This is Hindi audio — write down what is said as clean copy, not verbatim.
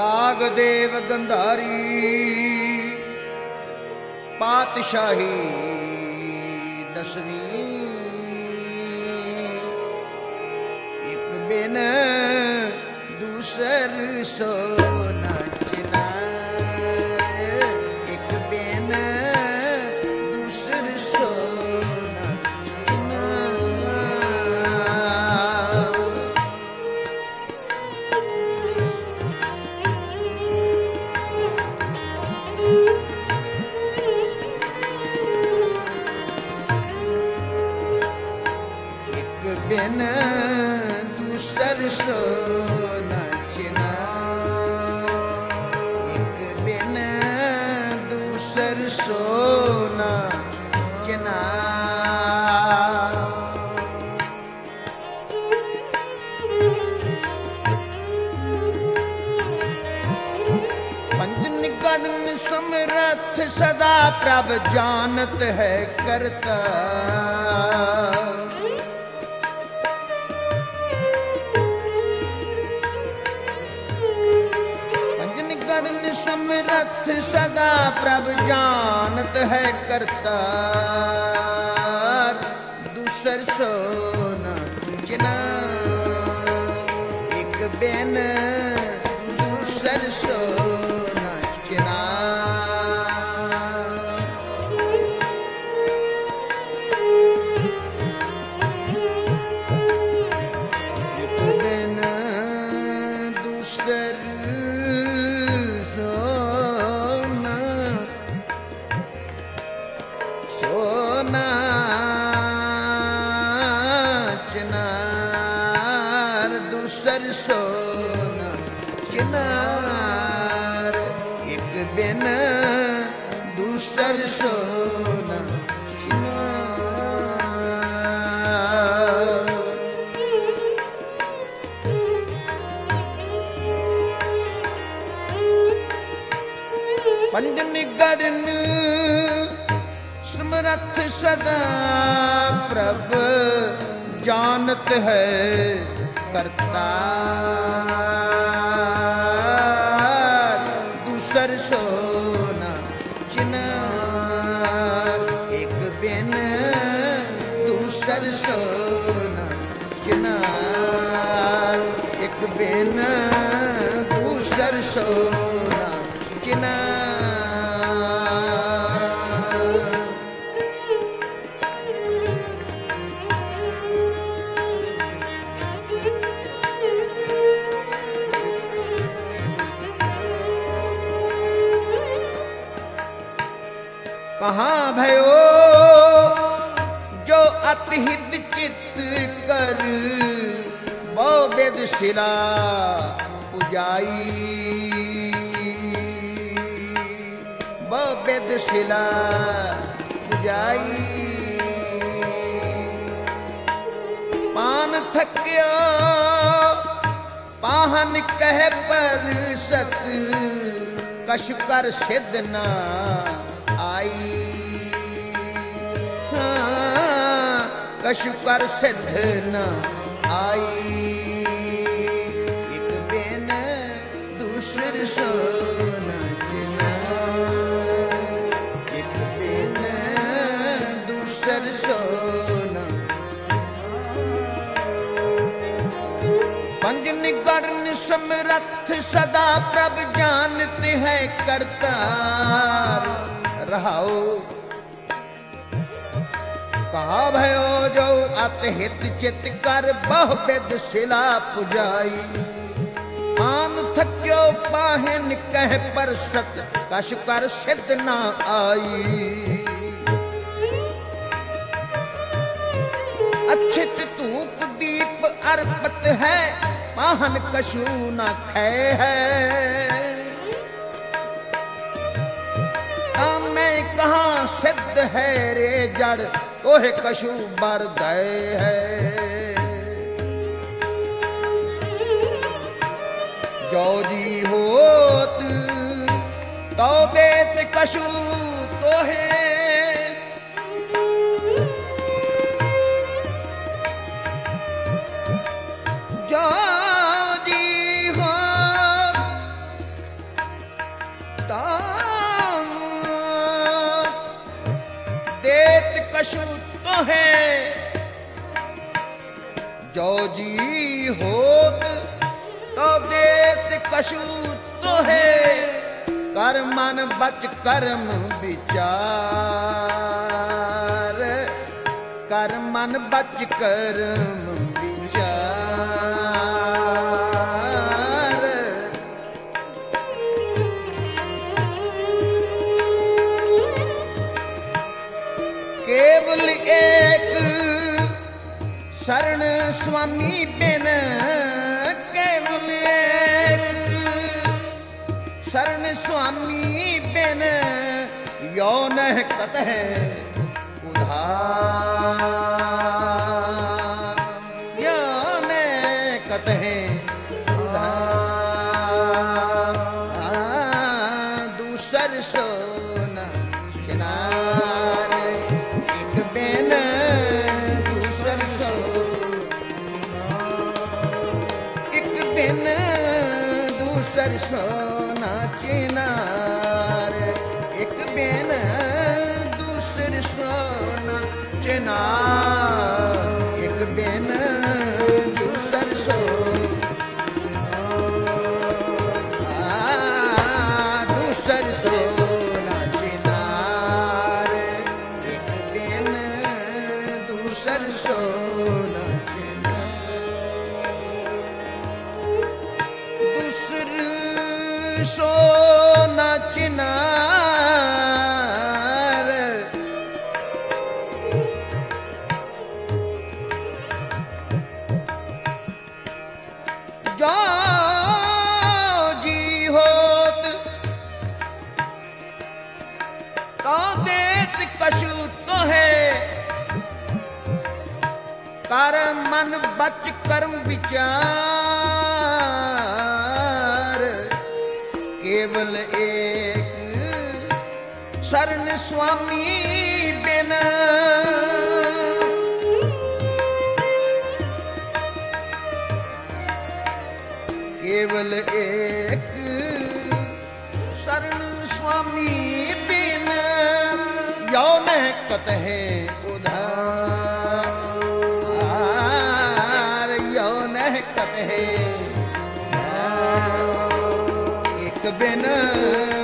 राग देव गंधारी पातशाही दसवीं एक बिन दूसर सो नचना एक बिन दूसर सो नचना बिन दूसर सो नचना एक बिन दूसर सो नचना पंच निगम समरथ सदा प्रभ जानत है करता समरथ सदा प्रभ जानत है करता दूसर सो नचना एक बिन दूसर सो नचना एक बिन दूसर दूसर सोना चिनार एक बिन दूसर सोना चिनार पंच निगम समरथ सदा प्रभ जानत है करता दूसर सोना चिनार एक बिन दूसर सोना चिनार एक बिन दूसर सोना चिनार कहाँ भयो जो अतिहित चित्त कर वो वेद शिला पुजाई वो वेद शिला पुजाई पान थक्यो पाहन कह पर सत कछु कर सिद्ध ना आई हाँ, कछु कर सिद्ध न आई एक बिन दूसर सो नचना एक बिन दूसर सो पंच निगम समरथ सदा प्रभ जानते हैं करतार रहाओ कहा भयो जो अतहित चित कर बहु विध शिला पुजाई आम थक्यो पाहिन कह पर सत कछु कर सिद्ध ना आई अच्छित धूप दीप अर्पित है पाहन कछु न खे है मैं कहाँ सिद्ध है रे जड़ तोहे कछु बर दय है जो जी होत तो देत कछु तोहे जो जी हो जो जी होत तो देत कछु तो है, कर मन बच कर्म विचार, कर मन बच कर्म विचार। केवल एक शरण स्वामी बिन, केवल एक शरण स्वामी बिन, यो न कतः उधार, यो न कतः उधार। दूसर सो न किनारे, एक बिन दूसर सो, एक बिन दूसर सो न चिनार, एक बिन दूसर सो न चिनार, एक बिन दूसर सो, दूसर सो न चिनार, एक बिन दूसर सो न चिनार। दूसर सो न चिनार, जो जी होत तो देत कछु तो है, कर मन बच कर्म विचार। केवल एक शरण स्वामी बिन, केवल एक शरण स्वामी बिन, यो न कतः उधार, यो न कतः, एक बिन